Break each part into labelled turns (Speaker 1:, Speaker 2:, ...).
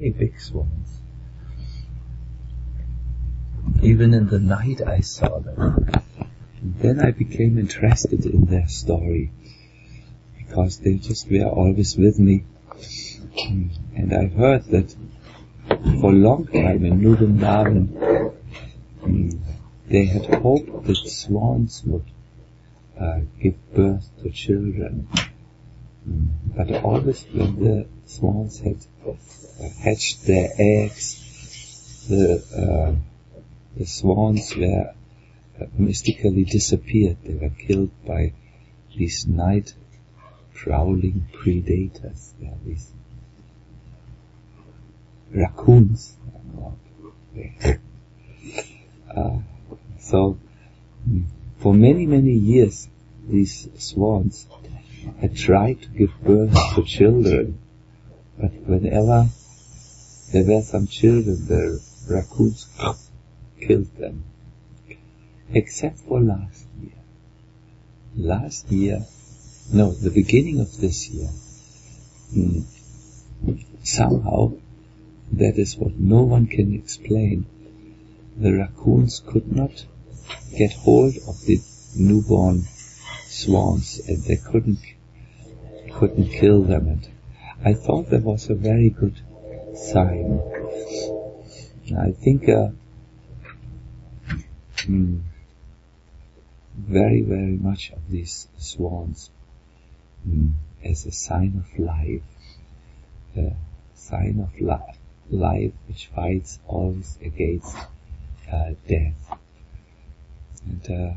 Speaker 1: many big swans. Even in the night I saw them. And then I became interested in their story, because they just were always with me. And I heard that for a long time in New Vrindavan, they had hoped that swans would give birth to children. But always when the swans had hatched their eggs, the swans were mystically disappeared. They were killed by these night prowling predators. They are these raccoons. So for many, many years these swans had tried to give birth to children, but whenever there were some children, the raccoons killed them. Except for last year. The beginning of this year. Somehow, that is what no one can explain. The raccoons could not get hold of the newborn swans, and they couldn't kill them. And I thought that was a very good sign. I think very, very much of these swans as a sign of life, a sign of life which fights always against death. And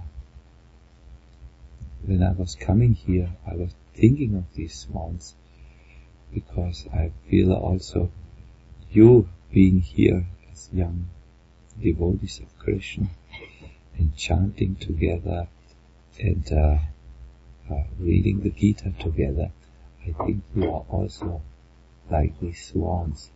Speaker 1: when I was coming here, I was thinking of these swans, because I feel also you being here as young devotees of Krishna and chanting together and reading the Gita together, I think you are also like these swans.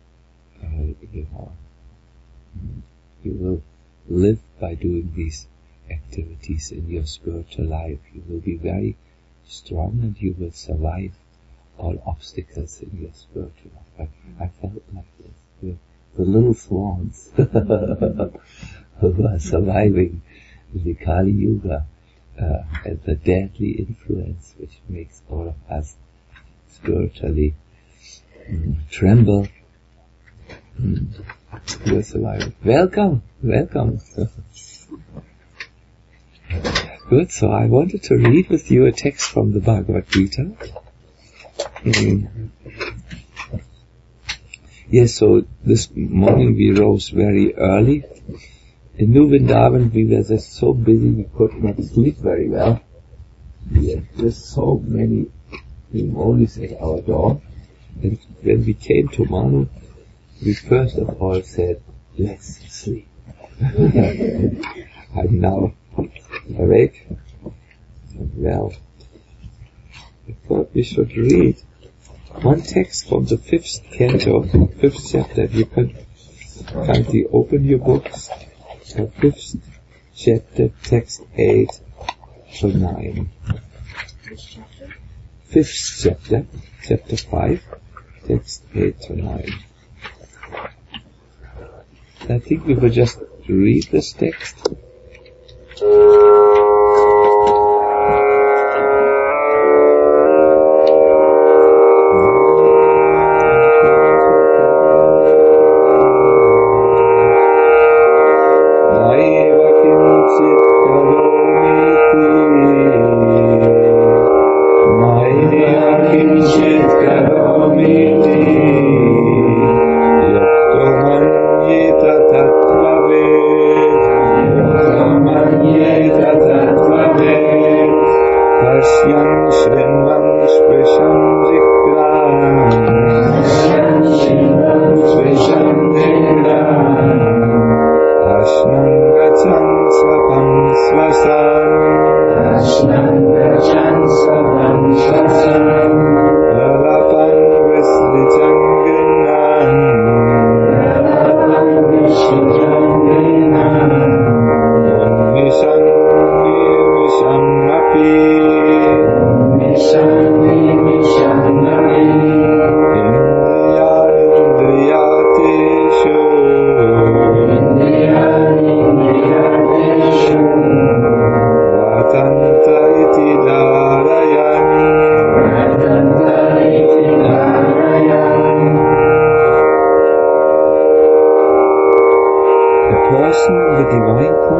Speaker 1: You will live by doing these activities in your spiritual life. You will be very strong and you will survive all obstacles in your spiritual life. I felt like this. The little swans who are surviving the Kali Yuga and the deadly influence which makes all of us spiritually tremble. You're surviving. Welcome. Good, so I wanted to read with you a text from the Bhagavad Gita. Yes, so this morning we rose very early. In New Vrindavan we were just so busy we could not sleep very well. We had just so many devotees at our door. And when we came to Manu, we first of all said, let's sleep. I'm now awake. Well, I thought we should read one text from the 5th canto, 5th chapter. You can kindly open your books. The 5th chapter, text 8 to 9. 5th chapter, chapter 5, text 8 to 9. I think we will just read this text.
Speaker 2: Yeah.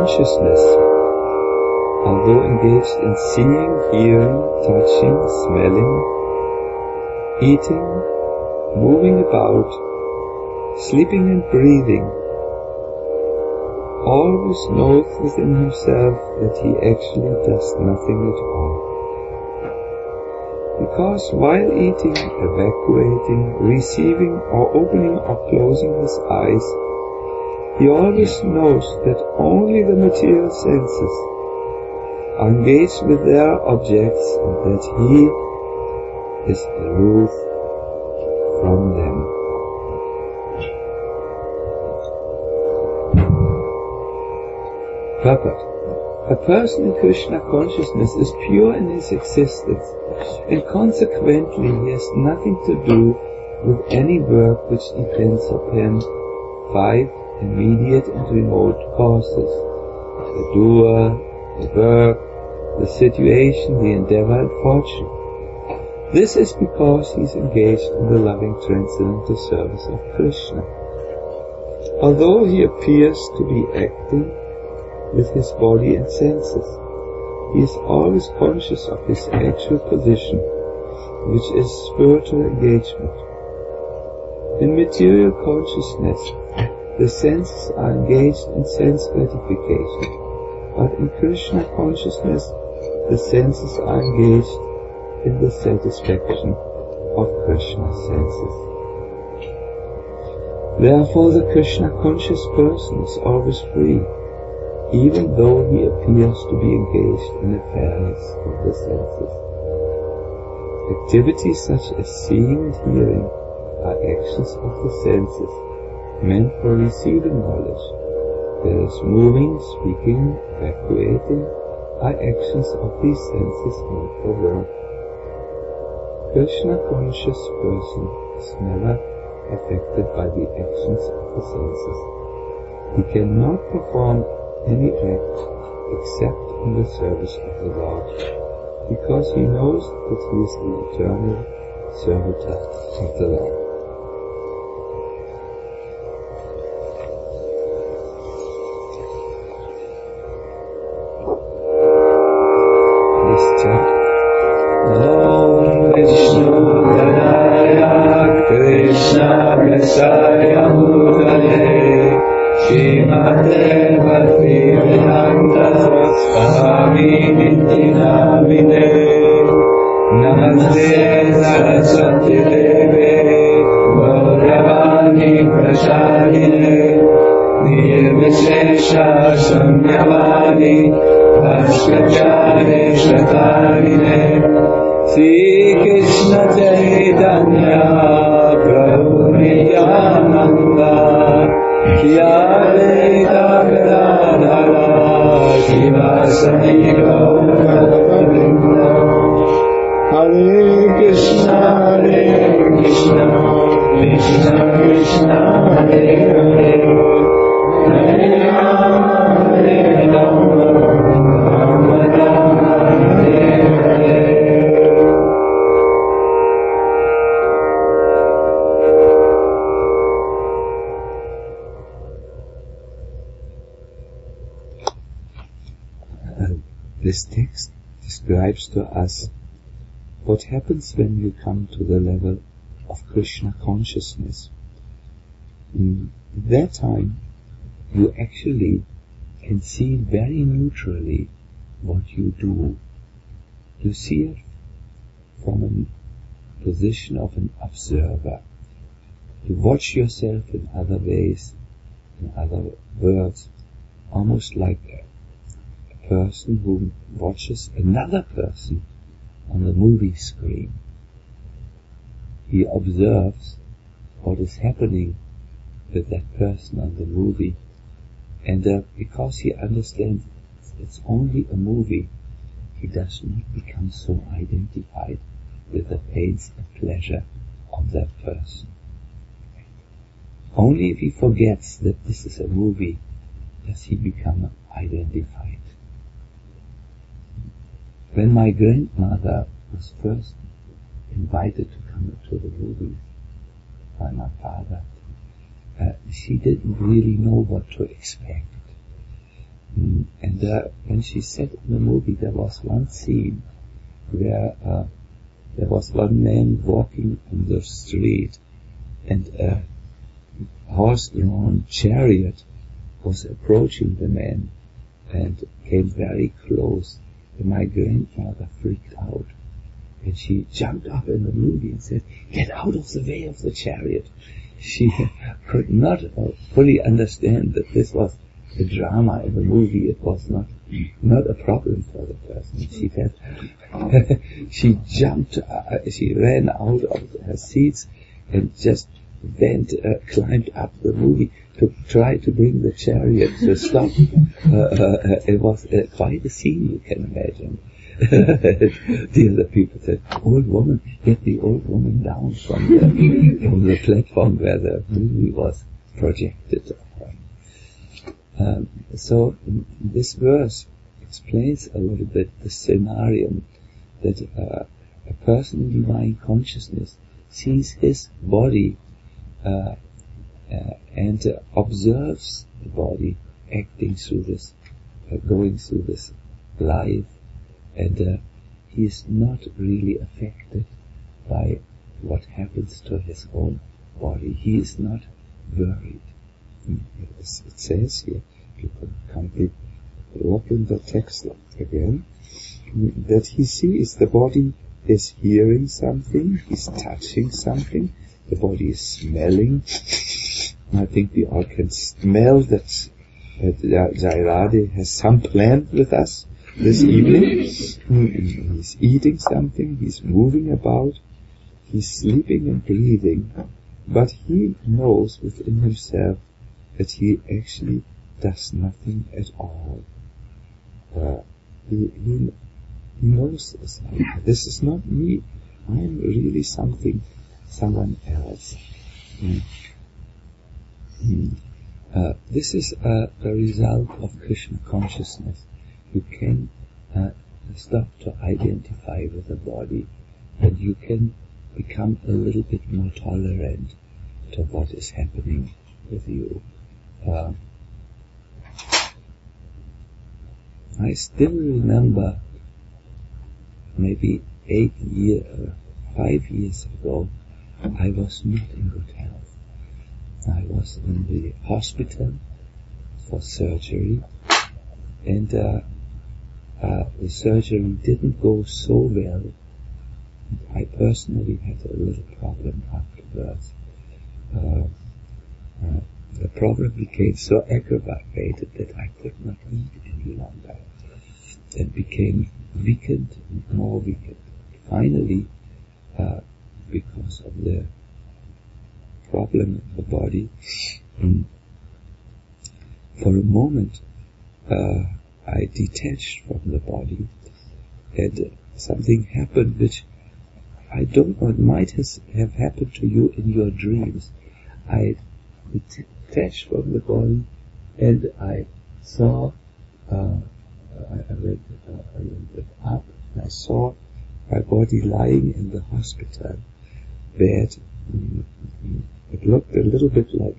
Speaker 1: consciousness, although engaged in seeing, hearing, touching, smelling, eating, moving about, sleeping and breathing, always knows within himself that he actually does nothing at all. Because while eating, evacuating, receiving or opening or closing his eyes, he always knows that only the material senses are engaged with their objects and that he is aloof from them. Purport. A person in Krishna consciousness is pure in his existence, and consequently he has nothing to do with any work which depends upon 5 immediate and remote causes: the doer, the work, the situation, the endeavor and fortune. This is because he is engaged in the loving transcendental service of Krishna. Although he appears to be acting with his body and senses, he is always conscious of his actual position, which is spiritual engagement. In material consciousness, the senses are engaged in sense gratification, but in Krishna consciousness, the senses are engaged in the satisfaction of Krishna's senses. Therefore, the Krishna conscious person is always free, even though he appears to be engaged in affairs of the senses. Activities such as seeing and hearing are actions of the senses, meant for receiving knowledge, whereas moving, speaking, evacuating are actions of these senses meant for work. Krishna conscious person is never affected by the actions of the senses. He cannot perform any act except in the service of the Lord, because he knows that he is the eternal servitor of the Lord. This chant. Om Vishnu Dhanaya Krishna Messiah Mudale Shrimate Bhakti Vedanta Swami Niti Namine Namaste Saraswati Deve Gauravani Prashadine Nirvishesha Shunyavadi Bhaskacharya Shatarine Sri Krishna Chaitanya Prabhu Nityananda Yadeta Gadadhara Shivasani Gauravinda Hare Krishna Krishna Krishna Hare Hare Hare Rama Hare Rama Rama Rama Hare Hare. This text describes to us what happens when you come to the level of Krishna consciousness. In that time, you actually can see very neutrally what you do. You see it from a position of an observer. You watch yourself in other ways, in other words, almost like a person who watches another person on the movie screen. He observes what is happening with that person on the movie, and because he understands it's only a movie, he does not become so identified with the pains and pleasure of that person. Only if he forgets that this is a movie does he become identified. When my grandmother was first invited to come to the movies by my father, she didn't really know what to expect. And when she said in the movie, there was one scene where there was one man walking on the street, and a horse-drawn chariot was approaching the man and came very close. And my grandmother freaked out, and she jumped up in the movie and said, "Get out of the way of the chariot." She could not fully understand that this was a drama in the movie. It was not a problem for the person. She felt she jumped, she ran out of her seats and just climbed up the movie to try to bring the chariot to stop. It was quite a scene, you can imagine. The other people said, "Old woman, get the old woman down from the platform where the movie was projected." So this verse explains a little bit the scenario that a person in divine consciousness sees his body and observes the body acting through this, going through this life, and he is not really affected by what happens to his own body. He is not worried. It says here, you can kindly look in the text again, that he sees the body is hearing something, he's touching something, the body is smelling. I think we all can smell that Jairade has some plan with us this evening. He's eating something, he's moving about, he's sleeping and breathing, but he knows within himself that he actually does nothing at all. He knows this. This is not me. I am really someone else. This is a result of Krishna consciousness. You can stop to identify with the body, and you can become a little bit more tolerant to what is happening with you. I still remember maybe 5 years ago, I was not in good health. I was in the hospital for surgery, and the surgery didn't go so well. I personally had a little problem afterwards. The problem became so aggravated that I could not eat any longer, and became weakened and more weakened. Finally, because of the problem in the body, for a moment I detached from the body, and something happened which I don't know, it might have happened to you in your dreams. I detached from the body, and I saw, I went up, and I saw my body lying in the hospital bed. It looked a little bit like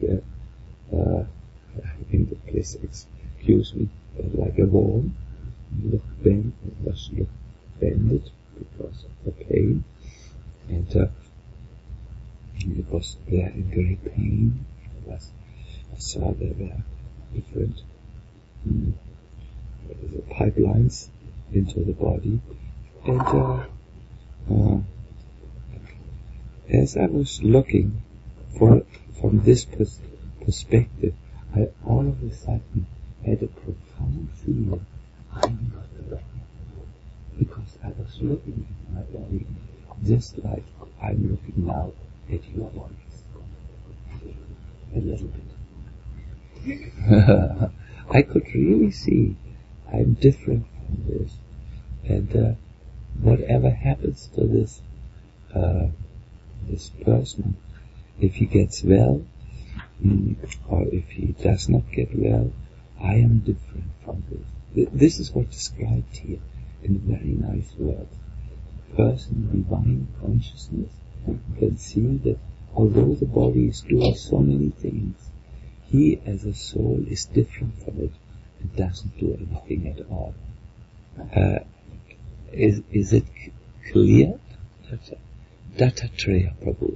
Speaker 1: in the place, excuse me, like a wall. It looked bended because of the pain, and it was there in great pain. I saw there were different pipelines into the body, and as I was looking from this perspective, I all of a sudden had a profound feeling I'm not alone, because I was looking at my body just like I'm looking now at your body. A little bit. I could really see I'm different from this, and whatever happens to this person, if he gets well, or if he does not get well, I am different from this. This is what's described here in very nice words. Person, divine consciousness, can see that although the body is doing so many things, he as a soul is different from it, It doesn't do anything at all. Is it clear? Dattatreya Prabhu.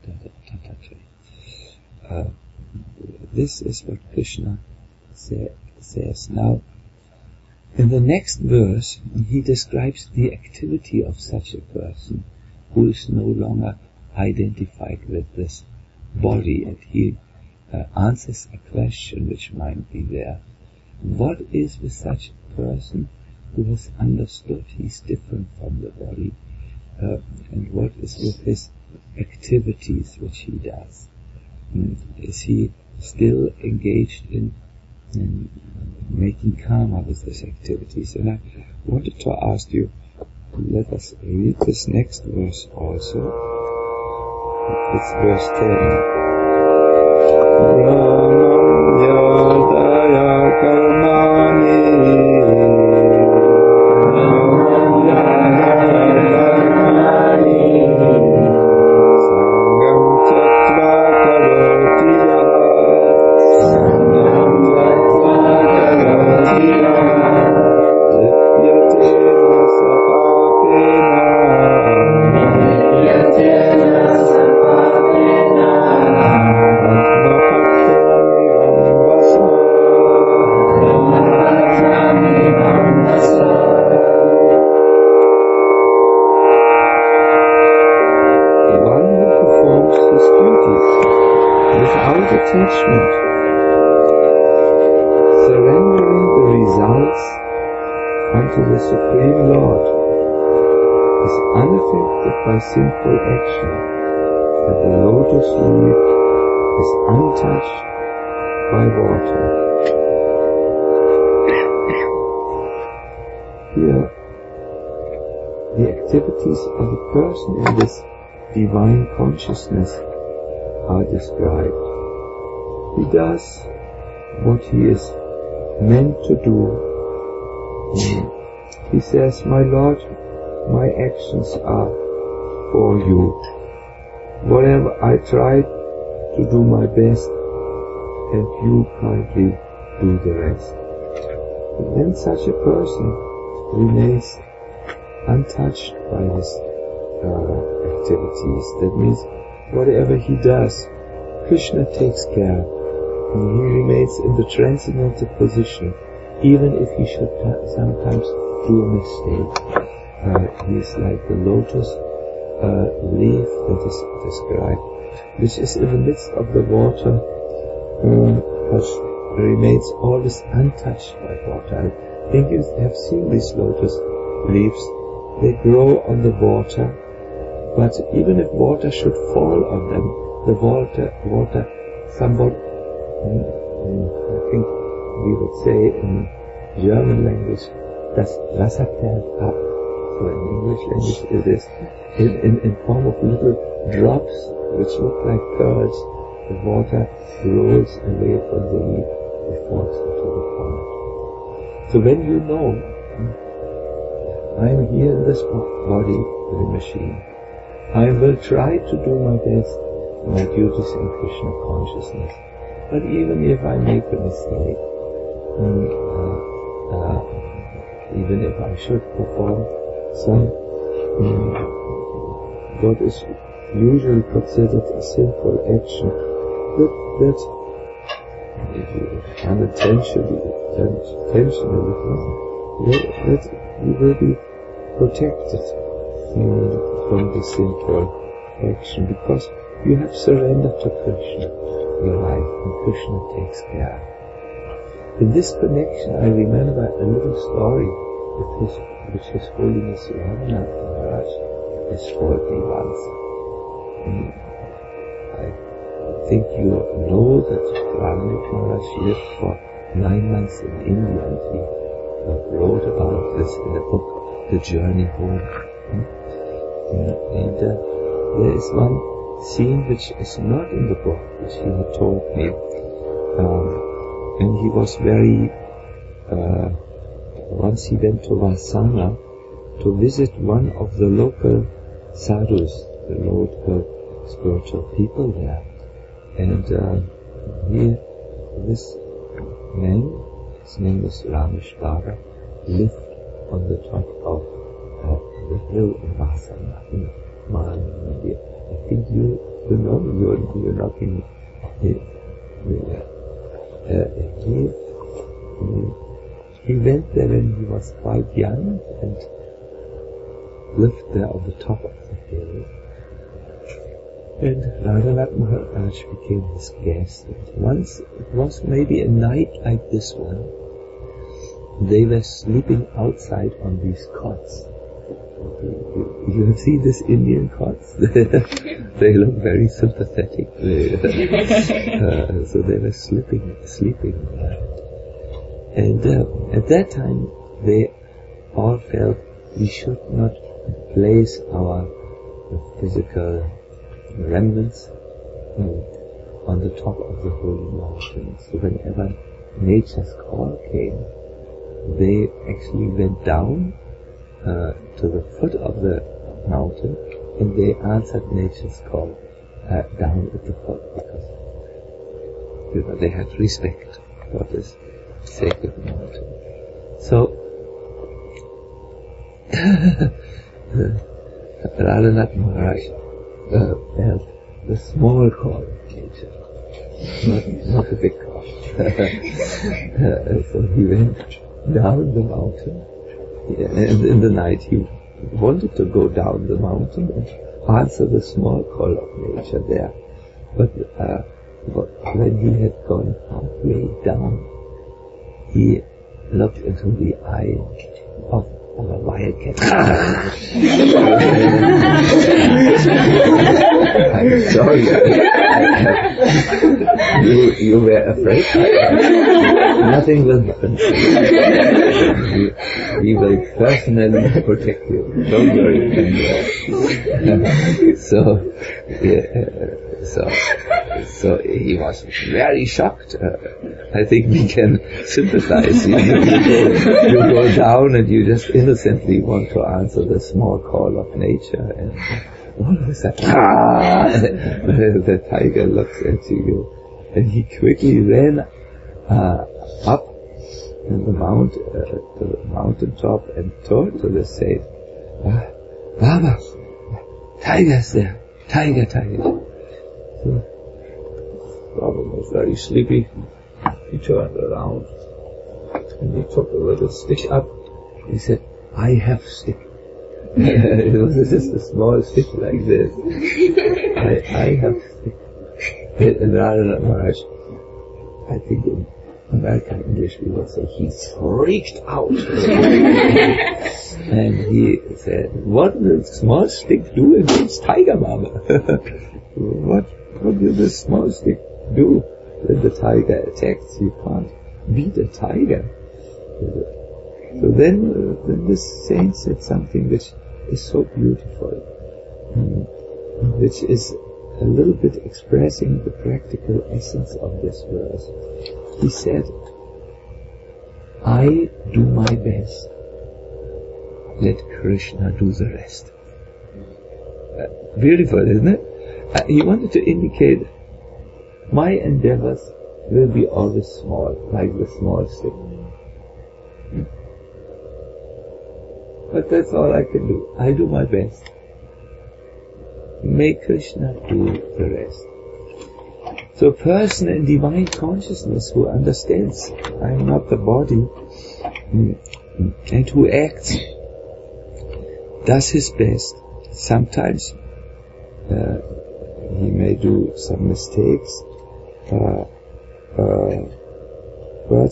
Speaker 1: Dattatreya. This is what Krishna says. Now, in the next verse, he describes the activity of such a person who is no longer identified with this body, and he answers a question which might be there. What is with such a person who has understood he's different from the body, and what is with his activities which he does? Is he still engaged in making karma with his activities? And I wanted to ask you, let us read this next verse also. It's verse 10. Attachment, surrendering the results unto the Supreme Lord, is unaffected by sinful action, and the lotus leaf is untouched by water. Here, the activities of a person in this divine consciousness are described. He does what he is meant to do. He says, "My Lord, my actions are for you. Whatever I try to do my best, and you kindly do the rest." But when such a person remains untouched by his activities, that means whatever he does, Krishna takes care. And he remains in the transcendental position, even if he should sometimes do a mistake. He is like the lotus leaf that is described, which is in the midst of the water, but remains always untouched by water. I think you have seen these lotus leaves. They grow on the water, but even if water should fall on them, the water somewhat, I think we would say in German language, das Wasser perlt ab. So in English language it is in form of little drops which look like pearls. The water rolls away from the leaf and falls into the pond. So when you know, I am here in this body, the machine, I will try to do my best, my duties in Krishna consciousness. But even if I make a mistake, even if I should perform some what is usually considered a sinful action, that unintentionally, that you will be protected from the sinful action, because you have surrendered to Krishna your life, and Krishna takes care. In this connection, I remember a little story which His Holiness Ramanath Maharaj has told me once. I think you know that Ramanath Maharaj lived for 9 months in India, and he wrote about this in the book The Journey Home. And there is one scene which is not in the book, which he had told me. And he was very, once he went to Varsana to visit one of the local sadhus, the local spiritual people there. And this man his name was Rameshwara, lived on the top of the hill in Vasana, in Maharashtra, India. I think you know, you're knocking. He went there when he was quite young and lived there on the top of the hill. And Radhanath Maharaj became his guest. And once, it was maybe a night like this one, they were sleeping outside on these cots. You have seen these Indian cots? They look very sympathetic. So they were sleeping. And at that time, they all felt we should not place our physical remnants on the top of the holy mountain. So whenever nature's call came, they actually went down to the foot of the mountain, and they answered nature's call down at the foot, because they had respect for this sacred mountain. So Radhanath Maharaj felt the small call of nature, not the big call. So he went down the mountain, and in the night he wanted to go down the mountain and answer the small call of nature there. But when he had gone halfway down, he looked into the eye of a wildcat. I'm sorry. You were afraid? Nothing will happen. We will personally protect you. Don't worry. So he was very shocked. I think we can sympathize. You go down and you just innocently want to answer the small call of nature, and all of a sudden, the tiger looks at you, and he quickly ran up in the to the mountain top and told to the sage, Baba, tiger's there, tiger. So Baba was very sleepy. He turned around and he took a little stick up. He said, I have stick. It was just a small stick like this. I have stick. And Radhanath Maharaj, I think in American English we would say he freaked out. And he said, what will small stick do against tiger, Baba? What will this small stick do when the tiger attacks? You can't beat a tiger. So then this saint said something which is so beautiful, which is a little bit expressing the practical essence of this verse. He said, I do my best, let Krishna do the rest. Beautiful, isn't it? He wanted to indicate my endeavors will be always small, like the small stick. But that's all I can do. I do my best. May Krishna do the rest. So a person in divine consciousness who understands I am not the body, and who acts, does his best. Sometimes he may do some mistakes, but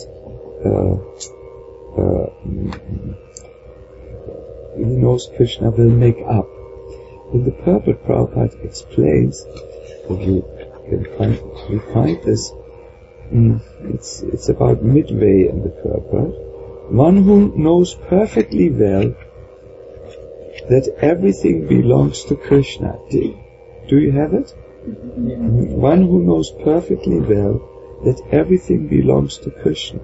Speaker 1: he knows Krishna will make up. In the Purport, Prabhupada explains, if you can find this, it's about midway in the Purport. One who knows perfectly well that everything belongs to Krishna. Do you have it? One who knows perfectly well that everything belongs to Krishna.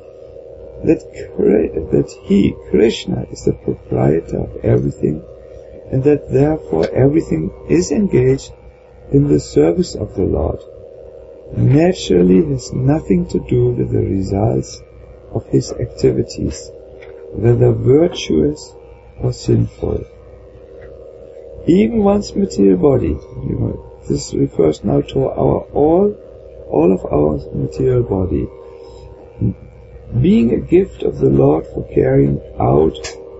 Speaker 1: That he, Krishna, is the proprietor of everything, and that therefore everything is engaged in the service of the Lord, naturally has nothing to do with the results of his activities, whether virtuous or sinful. Even one's material body, this refers now to all of our material body, being a gift of the Lord for carrying out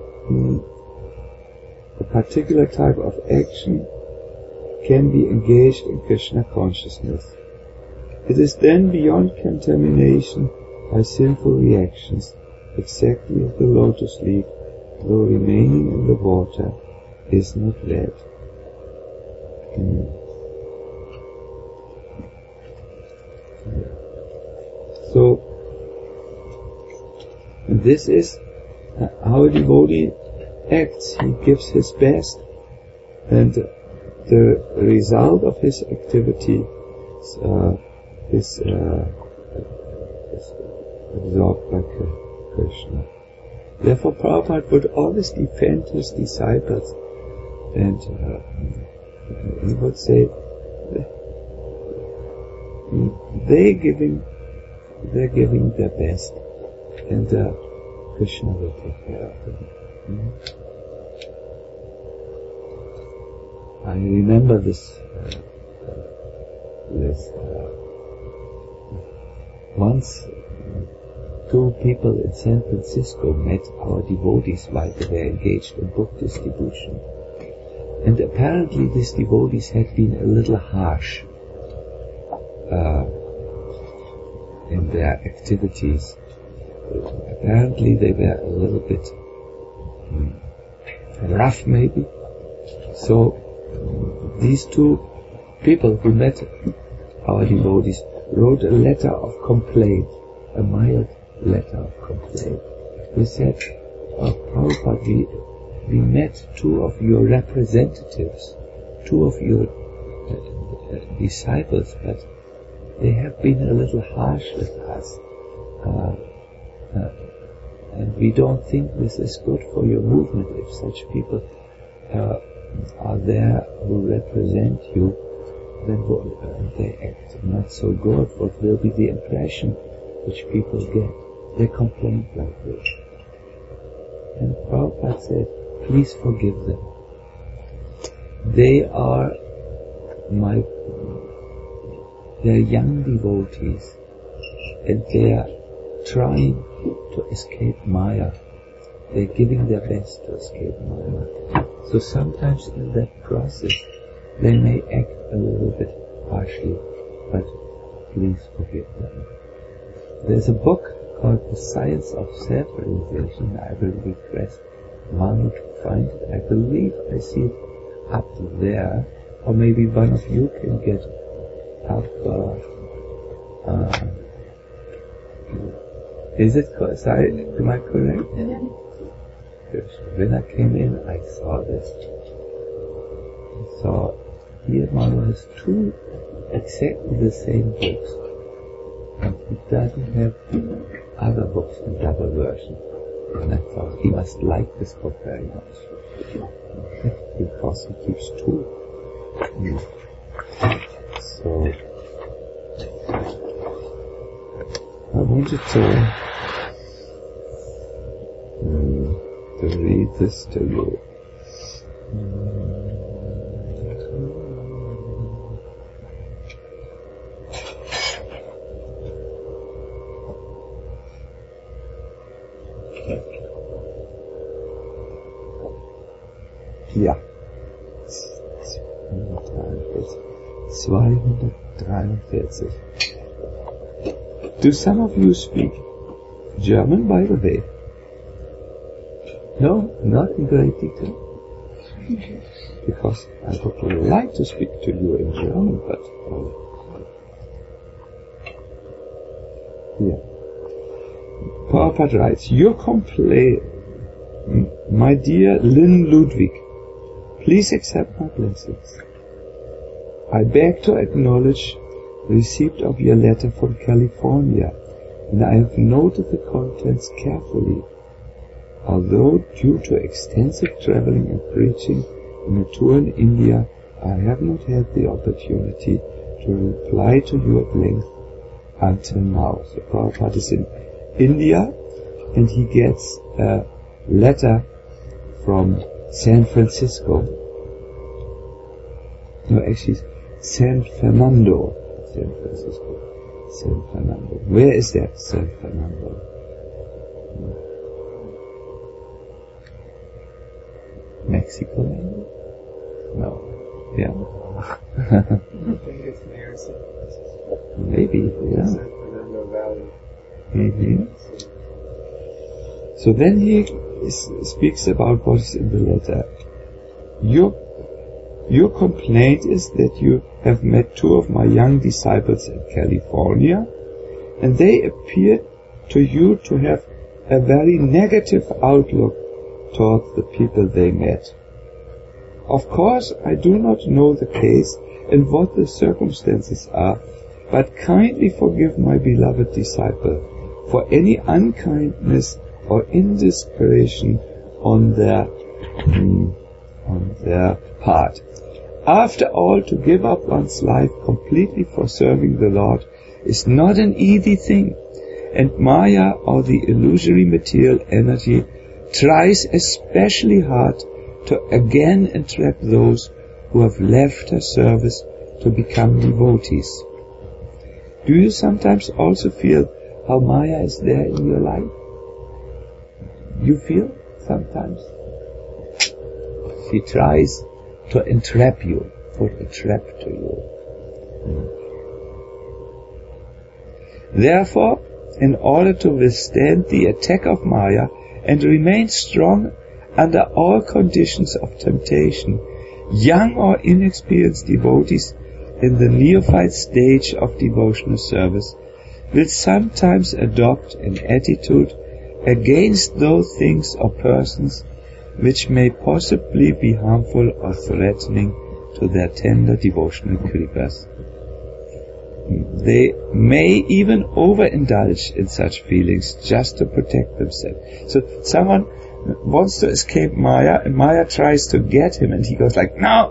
Speaker 1: a particular type of action, can be engaged in Krishna consciousness. It is then beyond contamination by sinful reactions, exactly as the lotus leaf, though remaining in the water, is not wet. So, this is how a devotee acts. He gives his best, and the result of his activity is absorbed by Krishna. Therefore, Prabhupada would always defend his disciples, and he would say they're giving their best, and Krishna will take care of them. I remember this once two people in San Francisco met our devotees while they were engaged in book distribution. And apparently these devotees had been a little harsh in their activities. Apparently they were a little bit rough, maybe. So these two people who met our devotees wrote a letter of complaint, a mild letter of complaint. They said, Prabhupada, we met two of your representatives, two of your disciples, but they have been a little harsh with us. And we don't think this is good for your movement. If such people are there who represent you, then they act not so good. What will be the impression which people get? They complain like this. And Prabhupada said, please forgive them. They are they're young devotees, and they are trying to escape Maya. They're giving their best to escape Maya. So sometimes in that process, they may act a little bit harshly, but please forgive them. There's a book called The Science of Self-Realization. I will request one to find it. I believe I see it up there, or maybe one of you can get up. Is it correct? Am I correct?
Speaker 2: Yeah.
Speaker 1: When I came in, I saw this. So here one has two exactly the same books, and he doesn't have other books in double version. And I thought he must like this book very much, because he keeps two. So I wanted to read this to you. Ja. 243. Do some of you speak German, by the way? No, not in great detail. Because I would like to speak to you in German, but yeah. Prabhupada writes, your complaint, my dear Lynn Ludwig, please accept my blessings. I beg to acknowledge receipt of your letter from California, and I have noted the contents carefully. Although due to extensive traveling and preaching in a tour in India, I have not had the opportunity to reply to you at length until now. So Prabhupada is in India, and he gets a letter from San Francisco. No, actually, San Fernando. San Francisco. San Fernando. Where is that, San Fernando? Mexico, maybe? No. Yeah.
Speaker 2: I think it's near San Francisco.
Speaker 1: Maybe, yeah.
Speaker 2: San Fernando Valley.
Speaker 1: Mm-hmm. So then he speaks about what is in the letter. Your complaint is that you have met two of my young disciples in California, and they appear to you to have a very negative outlook towards the people they met. Of course, I do not know the case and what the circumstances are, but kindly forgive my beloved disciple for any unkindness or indiscretion on their part. After all, to give up one's life completely for serving the Lord is not an easy thing, and Maya, or the illusory material energy, tries especially hard to again entrap those who have left her service to become devotees. Do you sometimes also feel how Maya is there in your life? You feel sometimes? She tries to entrap you, put a trap to you. Therefore, in order to withstand the attack of Maya and remain strong under all conditions of temptation, young or inexperienced devotees in the neophyte stage of devotional service will sometimes adopt an attitude against those things or persons which may possibly be harmful or threatening to their tender devotional creepers. They may even overindulge in such feelings just to protect themselves. So someone wants to escape Maya, and Maya tries to get him, and he goes like, no.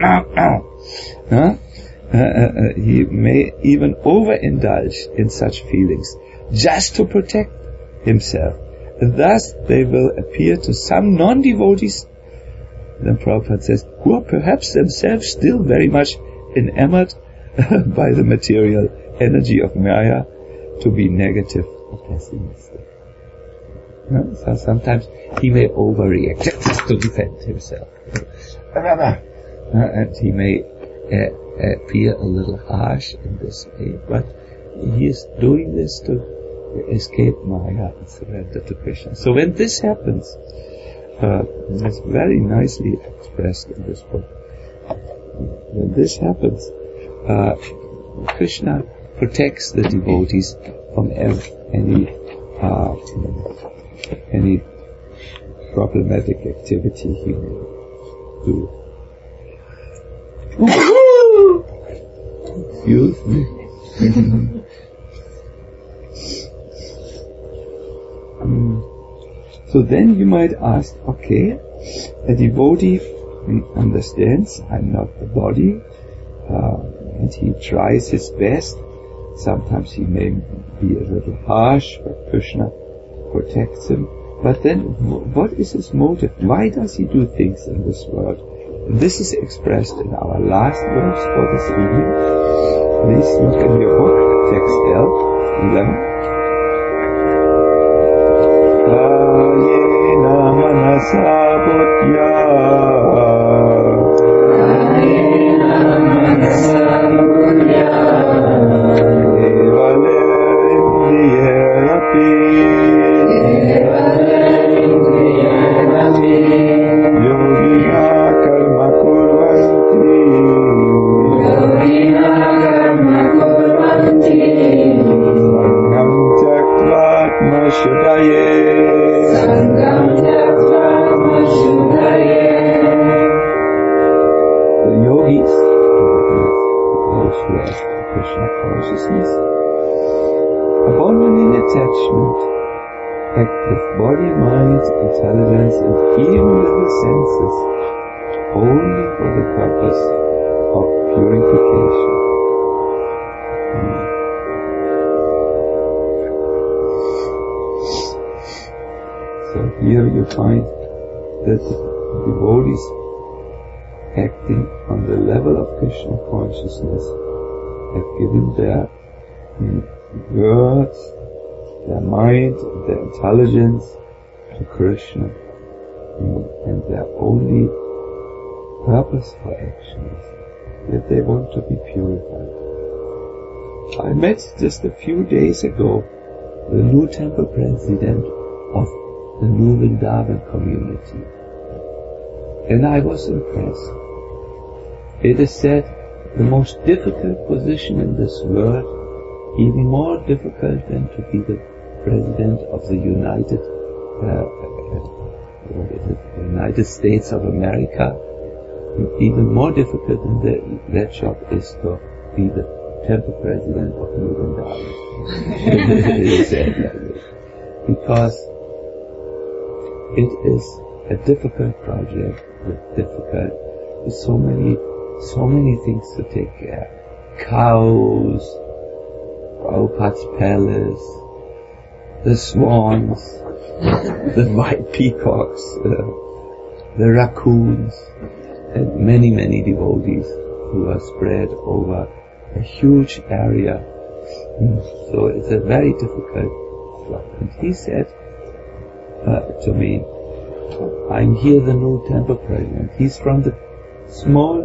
Speaker 1: He may even overindulge in such feelings just to protect himself. And thus they will appear to some non-devotees, then Prabhupada says, who are perhaps themselves still very much enamored by the material energy of Maya, to be negative or pessimistic. So sometimes he may overreact just to defend himself. And he may appear a little harsh in this way, but he is doing this to escape Maya and surrender to Krishna. So when this happens, it's very nicely expressed in this book. When this happens, Krishna protects the devotees from any problematic activity he may do. Excuse me. So then you might ask, okay, a devotee understands I'm not the body, and he tries his best. Sometimes he may be a little harsh, but Krishna protects him. But then, what is his motive? Why does he do things in this world? And this is expressed in our last verse for this evening. Please look in your book, text 11. Kayena manasa buddhya abandoning attachment, act with body, mind, intelligence, and even with the senses, only for the purpose of purification. here you find that devotees acting on the level of Krishna consciousness have given their words, their mind, their intelligence to Krishna, and their only purpose for action is that they want to be purified. I met just a few days ago the new temple president of the New Vrindavan community, and I was impressed. It is said the most difficult position in this world, even more difficult than to be the president of the United States of America, even more difficult than that job is to be the temple president of New Vrindavan. It is said like this. Because it is a difficult project, with so many things to take care. Cows, Prabhupada's palace, the swans, the white peacocks, the raccoons, and many devotees who are spread over a huge area. So it's a very difficult job. And he said to me, I'm here the new temple president. He's from the small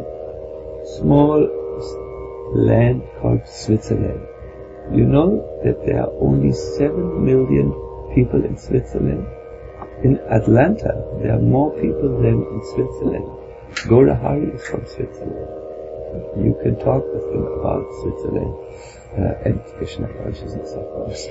Speaker 1: land called Switzerland. You know that there are only 7 million people in Switzerland? In Atlanta, there are more people than in Switzerland. Gaurahari is from Switzerland. You can talk with him about Switzerland and Krishna consciousness, of course.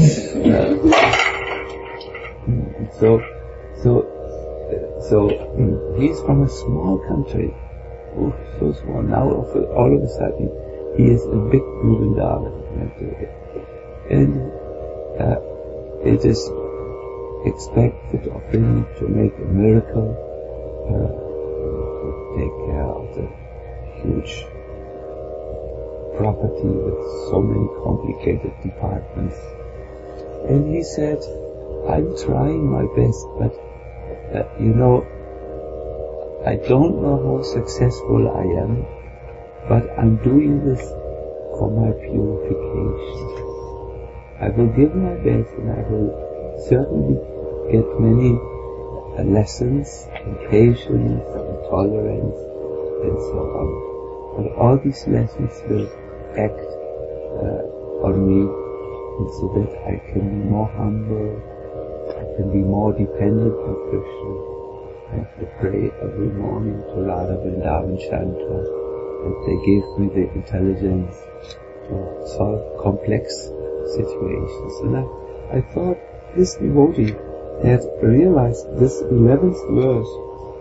Speaker 1: So he's from a small country. Oh, so small. Now all of a sudden he is a big New Vrindavan. And it is expected of him to make a miracle, to take care of the huge property with so many complicated departments. And he said, I'm trying my best, but I don't know how successful I am, but I'm doing this for my purification. I will give my best, and I will certainly get many lessons in patience and tolerance and so on. But all these lessons will act on me, and so that I can be more humble, I can be more dependent on Krishna. I have to pray every morning to Radha Vrindavan Shanta, and they give me the intelligence to solve complex situations. And I thought this devotee had realized this 11th verse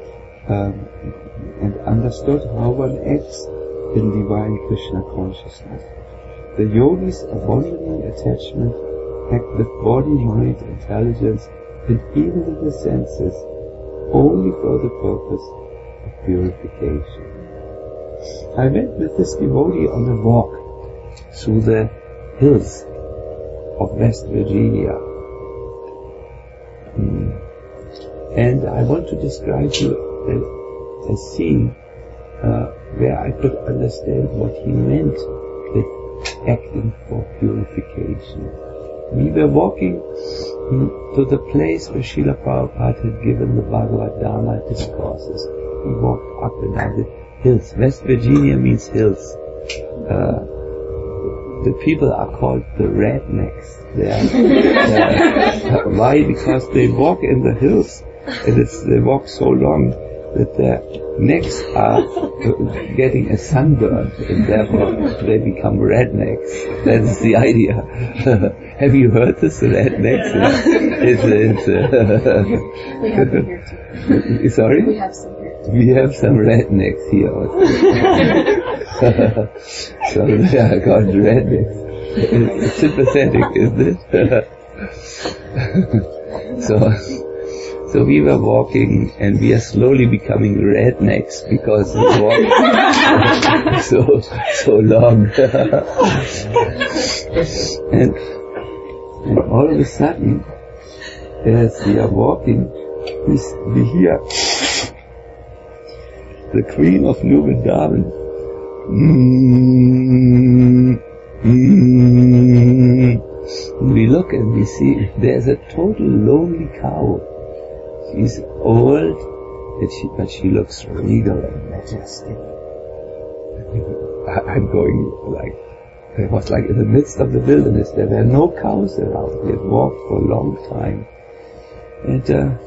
Speaker 1: and understood how one acts in divine Krishna consciousness. The yogis abandoning attachment act with body, mind, intelligence, and even with the senses, only for the purpose of purification. I went with this devotee on a walk through the hills of West Virginia. And I want to describe you a scene where I could understand what he meant with acting for purification. We were walking to the place where Srila Prabhupada had given the Bhagavad Dharma discourses. We walked up and down the hills. West Virginia means hills. The people are called the rednecks. Why? Because they walk in the hills, and they walk so long that their necks are getting a sunburn, and therefore they become rednecks. That is the idea. Have you heard this? Rednecks?
Speaker 2: We have them here too.
Speaker 1: Sorry?
Speaker 2: We have some here too.
Speaker 1: We have some rednecks here also. So they are called rednecks. It's sympathetic, isn't it? So we were walking, and we are slowly becoming rednecks because we walk so long. And all of a sudden, as we are walking, we hear the Queen of New Vrindavan. We look and we see there's a total lonely cow. She's old, but she looks regal and majestic. I'm going like, it was like in the midst of the wilderness. There were no cows around. We had walked for a long time. And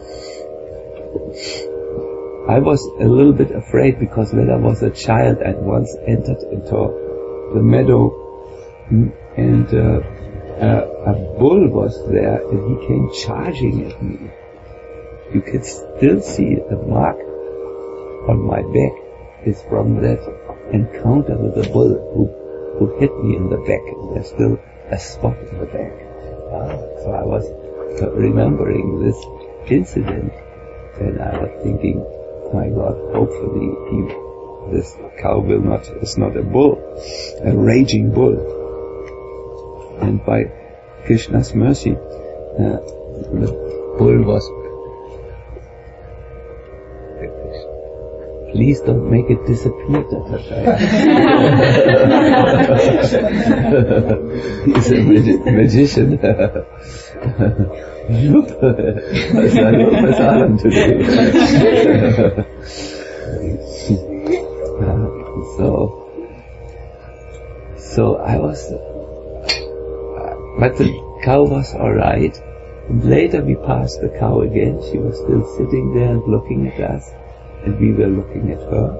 Speaker 1: I was a little bit afraid because when I was a child, I once entered into the meadow and a bull was there and he came charging at me. You can still see the mark on my back is from that encounter with the bull who hit me in the back. There's still a spot in the back. So I was remembering this incident and I was thinking, my God, hopefully this cow is not a bull, a raging bull. And by Krishna's mercy, the bull was. Please don't make it disappear, Dattacharya. He's a magician. Today. So I was, but the cow was alright. And later we passed the cow again. She was still sitting there and looking at us. And we were looking at her,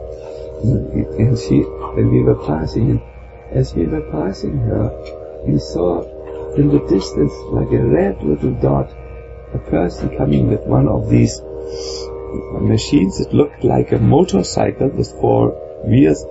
Speaker 1: and we were passing, and as we were passing her, we saw in the distance, like a red little dot, a person coming with one of these machines that looked like a motorcycle with 4 wheels,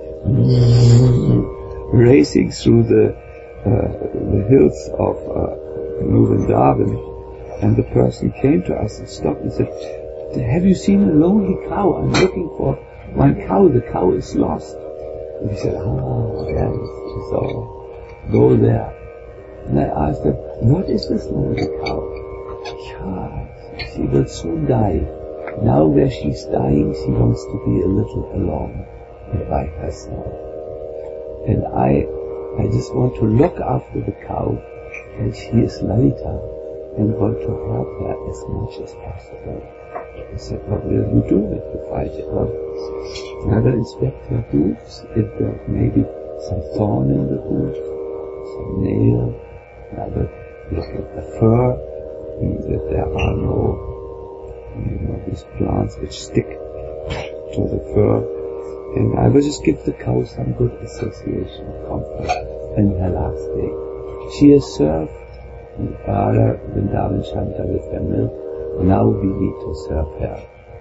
Speaker 1: racing through the hills of New Vrindavan. And the person came to us and stopped and said, "Have you seen a lonely cow? I'm looking for my cow. The cow is lost." And we said, yes. So go there. And I asked them, "What is this lonely cow?" "Yeah, she will soon die. Now where she's dying, she wants to be a little alone and by herself. And I just want to look after the cow, and she is Lalita, and want to help her as much as possible." I said, "What will you do if you fight it?" "Well, I will inspect her hooves, if there's maybe some thorn in the hoof, some nail. I will look at the fur, if there are no, these plants which stick to the fur. And I will just give the cow some good association, comfort, in her last day. She has served Radha Vrindavan Shanta with her milk. Now we need to serve her."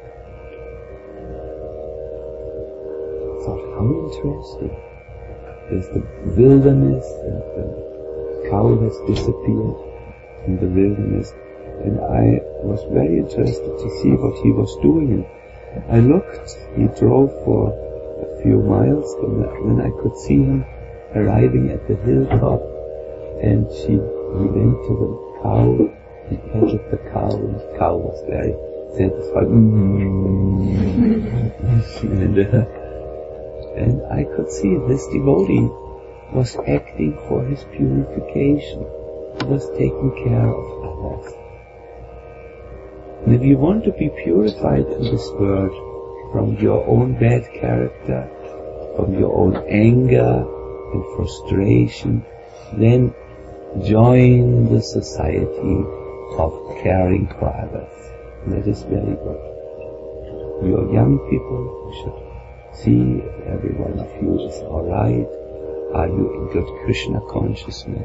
Speaker 1: So how interesting. There's the wilderness and the cow has disappeared in the wilderness. And I was very interested to see what he was doing. I looked, he drove for a few miles, and then I could see him arriving at the hilltop, and he went to the cow, he petted the cow, and the cow was very satisfied. And I could see this devotee was acting for his purification. He was taking care of others. And if you want to be purified in this world from your own bad character, from your own anger and frustration, then join the society of caring for others. And that is very good. You are young people, you should see if every one of you is alright. Are you in good Krishna consciousness?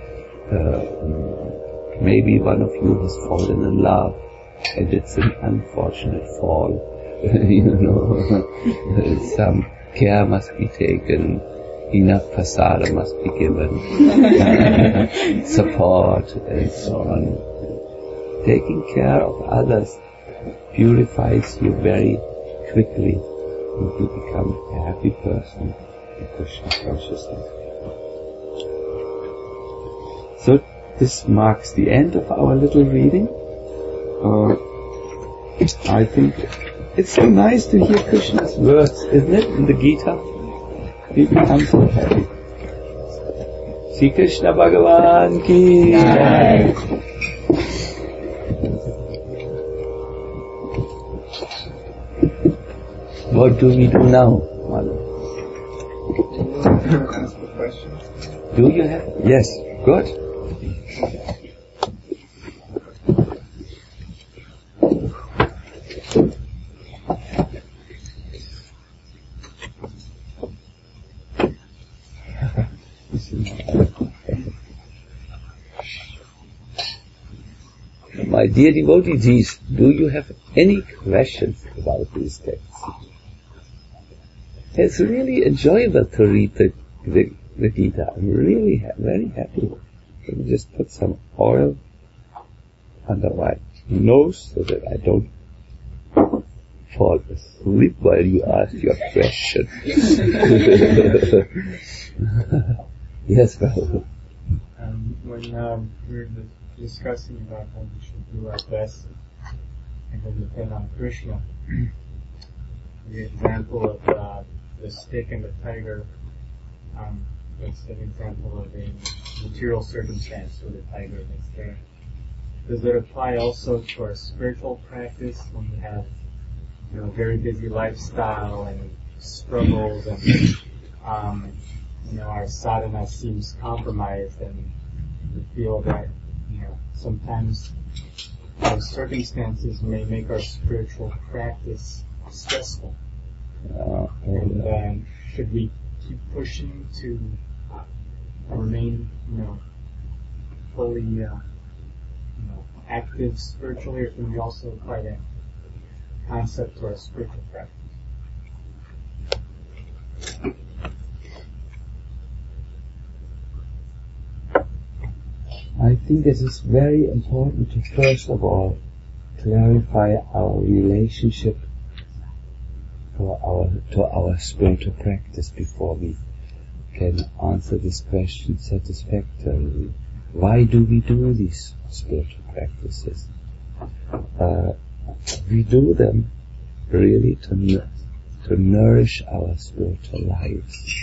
Speaker 1: Maybe one of you has fallen in love, and it's an unfortunate fall. Some care must be taken, enough prasada must be given, support and so on. Taking care of others purifies you very quickly, and you become a happy person in Krishna consciousness. So this marks the end of our little reading. I think it's so nice to hear Krishna's words, isn't it, in the Gita? We become so happy. Sri Krishna Bhagavan ki Jai. What do we do now, Mother?
Speaker 2: Ask the question.
Speaker 1: Do you have? Yes, good. My dear devotees, do you have any questions about these texts? It's really enjoyable to read the Gita. I'm really very happy. Let me just put some oil under my nose so that I don't fall asleep while you ask your question. Yes, Rahul.
Speaker 2: When we were discussing about how we should do our best and then depend on Krishna, the example of the stick and the tiger, it's an example of a material circumstance for the tiger that's there. Does it apply also to our spiritual practice when we have, a very busy lifestyle and struggles and, our sadhana seems compromised and we feel that, sometimes those circumstances may make our spiritual practice stressful. And should we keep pushing to remain, fully, active spiritually, or can we also apply that concept to our spiritual practice?
Speaker 1: I think it is very important to first of all clarify our relationship to our spiritual practice before we can answer this question satisfactorily. Why do we do these spiritual practices? We do them really to nourish our spiritual lives.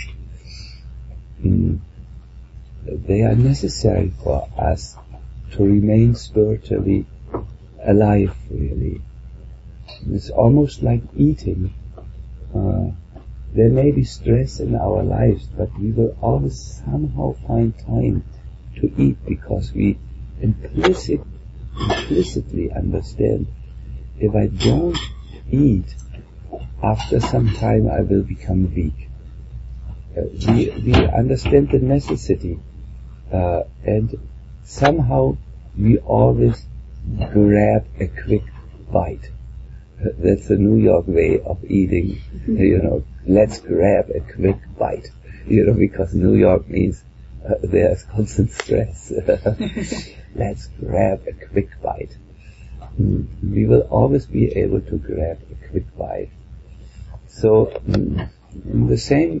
Speaker 1: They are necessary for us to remain spiritually alive, really. It's almost like eating. There may be stress in our lives, but we will always somehow find time to eat because we implicitly understand if I don't eat, after some time I will become weak. We understand the necessity, and somehow we always grab a quick bite. That's the New York way of eating, let's grab a quick bite, because New York means there's constant stress. Let's grab a quick bite. We will always be able to grab a quick bite. So, in the same,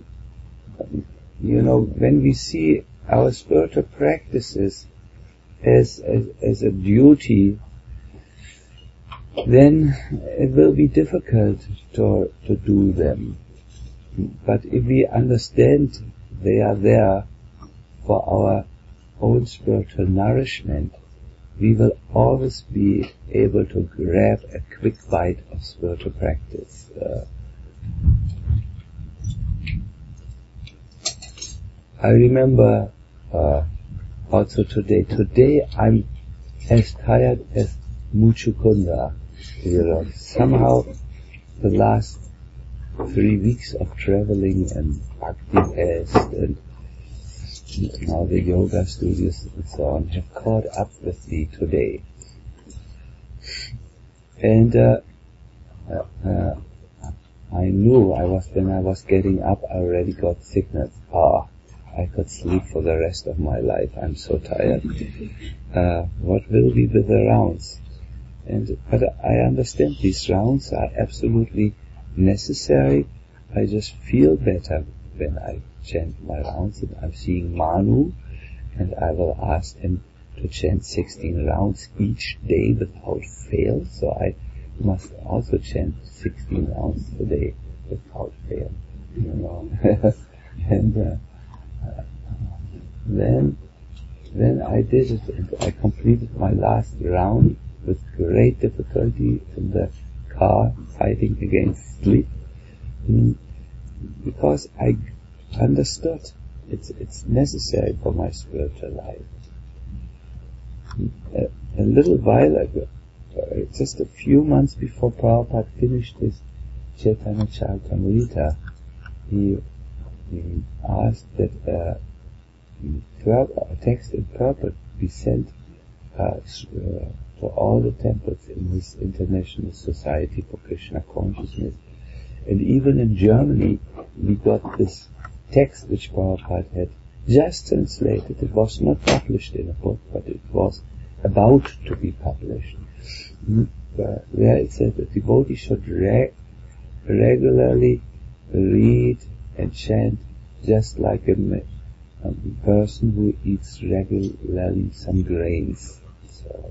Speaker 1: when we see our spiritual practices as a duty, then it will be difficult to do them. But if we understand they are there for our own spiritual nourishment, we will always be able to grab a quick bite of spiritual practice. I remember also today. Today I'm as tired as Muchukunda. Somehow the last 3 weeks of traveling and Bhakti Fest and now the yoga studios and so on have caught up with me today. And I knew when I was getting up, I already got sickness. I could sleep for the rest of my life. I'm so tired. What will be with the rounds? But I understand these rounds are absolutely necessary. I just feel better when I chant my rounds, and I'm seeing Manu, and I will ask him to chant 16 rounds each day without fail, so I must also chant 16 rounds a day without fail, you know. And then I did it, and I completed my last round with great difficulty in the car, fighting against sleep, because I understood it's necessary for my spiritual life. A little while ago, just a few months before Prabhupada finished his Chaitanya Charitamrita, he asked that a text in purport be sent to all the temples in his International Society for Krishna Consciousness. And even in Germany, we got this text which Prabhupada had just translated. It was not published in a book, but it was about to be published. Where it said that the devotee should regularly read and chant just like a person who eats regularly some grains. So,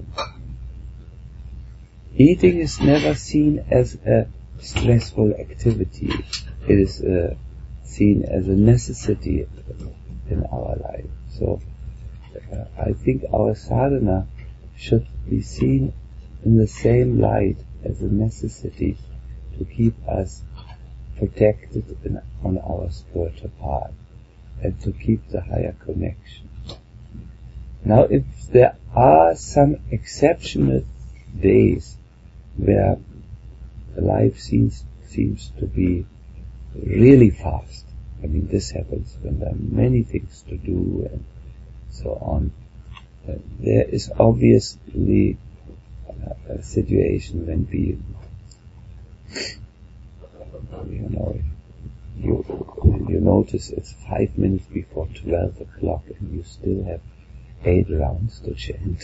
Speaker 1: eating is never seen as a stressful activity. It is seen as a necessity in our life. So I think our sadhana should be seen in the same light as a necessity to keep us protected on our spiritual path and to keep the higher connection. Now, if there are some exceptional days where life seems to be really fast, I mean, this happens when there are many things to do and so on. There is obviously a situation when we, you notice it's 5 minutes before 12 o'clock and you still have 8 rounds to chant,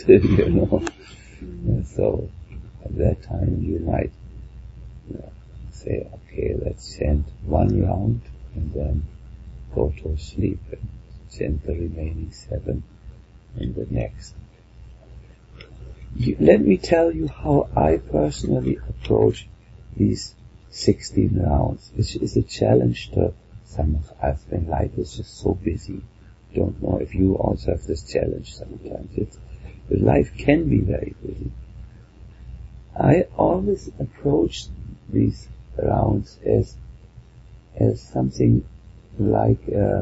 Speaker 1: So at that time you might say, okay, let's chant 1 round and then go to sleep and chant the remaining 7 in the next. Let me tell you how I personally approach these 16 rounds, which is a challenge to some of us when life is just so busy. Don't know if you also have this challenge sometimes. Life can be very busy. I always approach these rounds as something like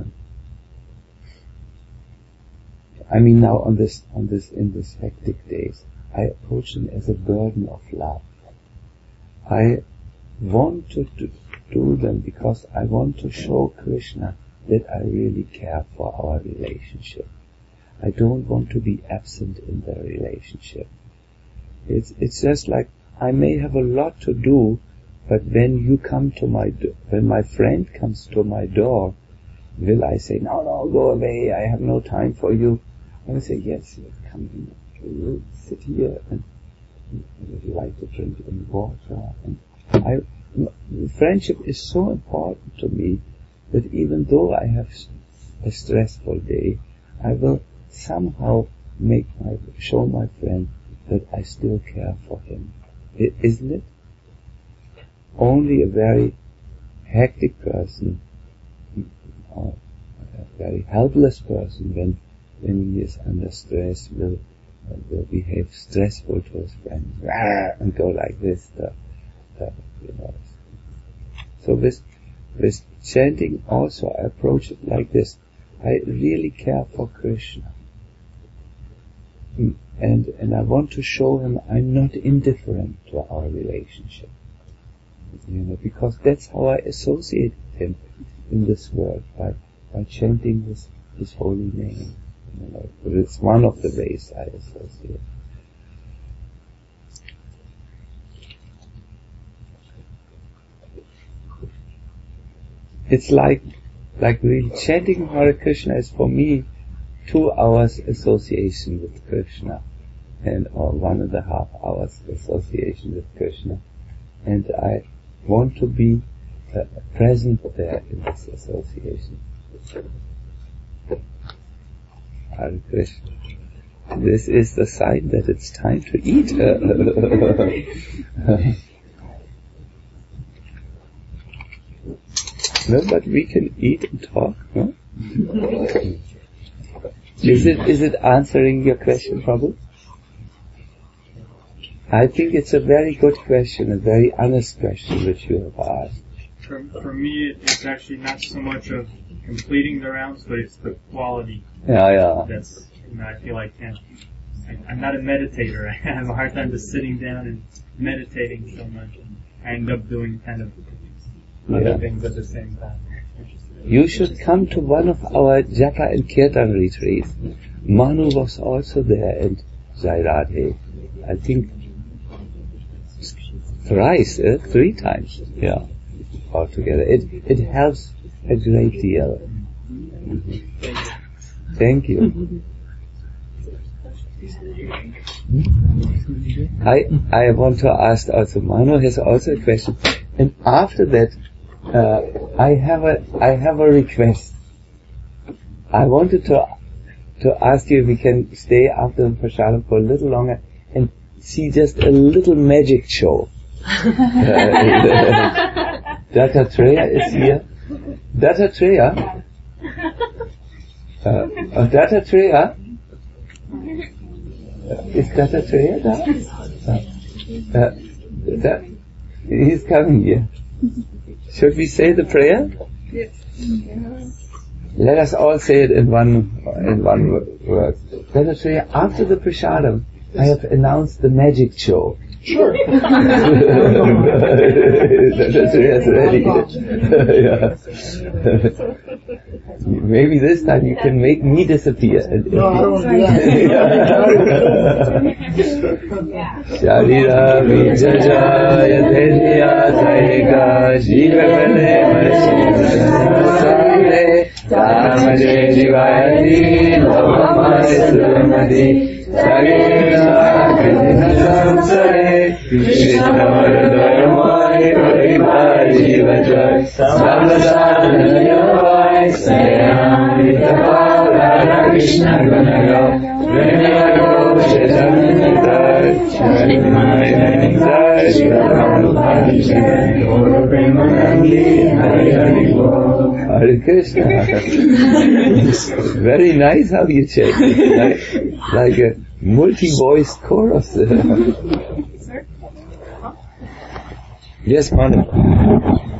Speaker 1: now in this hectic days, I approach them as a burden of love. I want to do them because I want to show Krishna that I really care for our relationship. I don't want to be absent in the relationship. It's just like I may have a lot to do, but when you come to when my friend comes to my door, will I say, no, go away, I have no time for you? I will say, yes, come in, we'll sit here and would you like to drink any water? And friendship is so important to me that even though I have a stressful day, I will somehow show my friend that I still care for him. Isn't it? Only a very hectic person, or a very helpless person, when he is under stress, will behave stressful to his friends and go like this. So with chanting also, I approach it like this. I really care for Krishna. And I want to show him I'm not indifferent to our relationship. Because that's how I associate him in this world, by chanting his holy name. But it's one of the ways I associate. It's like really chanting Hare Krishna is for me 2 hours association with Krishna, or 1.5 hours association with Krishna, and I want to be present there in this association. Hare Krishna. This is the sign that it's time to eat. No, but we can eat and talk, no? Is it answering your question, Prabhu? I think it's a very good question, a very honest question which you have asked.
Speaker 2: For me, it's actually not so much of completing the rounds, but it's the quality.
Speaker 1: Yeah.
Speaker 2: That's, I feel like I'm not a meditator. I have a hard time just sitting down and meditating so much. I end up doing kind of other things at the same time.
Speaker 1: You should come to one of our Japa and Kirtan retreats. Manu was also there and Jairadhe. I think three times. Yeah, altogether. It helps a great deal. Thank you. I want to ask also, Manu has also a question. And after that, I have a request. I wanted to ask you if we can stay after the prasadam for a little longer and see just a little magic show. Dattatreya is here. Dattatreya? Dattatreya? Is Dattatreya there? He's coming here. Should we say the prayer?
Speaker 3: Yes.
Speaker 1: Let us all say it in one word. Dattatreya, after the prasadam, I have announced the magic show.
Speaker 3: Sure.
Speaker 1: Dattatreya is ready. Maybe this time you can make me disappear.
Speaker 3: No, I don't do that.
Speaker 1: Sharira vijaya denya jaiga jivane masine tamade divayati lavamai sumadi sarina samsare krishna varadayamai paribhai jivajai samsadhanayavai sneham Krishna Gunaga Vinyago Chaitanya Hare Krishna. Very nice how you chant it, like a multi-voiced chorus. Yes, Manu.